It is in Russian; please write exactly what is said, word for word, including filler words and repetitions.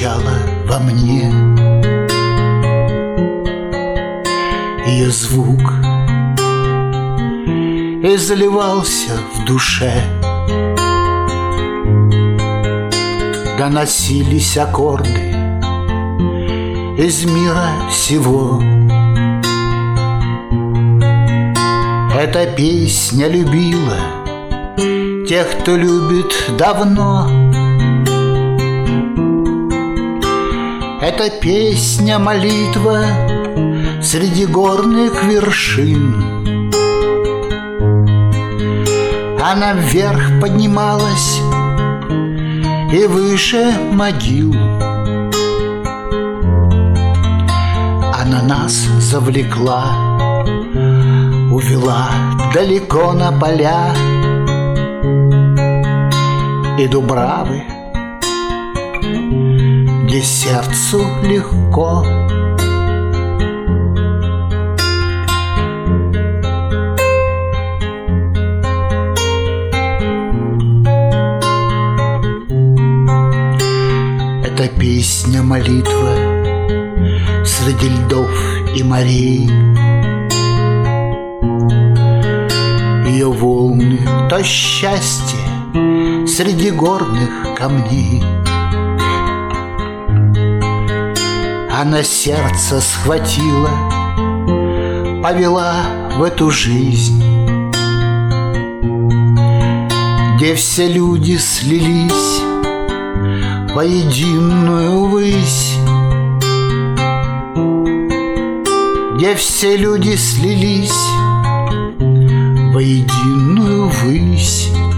звучала во мне. Ее звук и заливался в душе. Доносились аккорды из мира сего. Эта песня любила тех, кто любит давно. Эта песня — молитва среди горных вершин. Она вверх поднималась и выше могил. Она нас завлекла, увела далеко на поля и дубравы, где сердцу легко. Эта песня — молитва среди льдов и морей. Ее волны — то счастье среди горных камней. Она сердце схватила, повела в эту жизнь, где все люди слились воединую высь, где все люди слились воединую высь.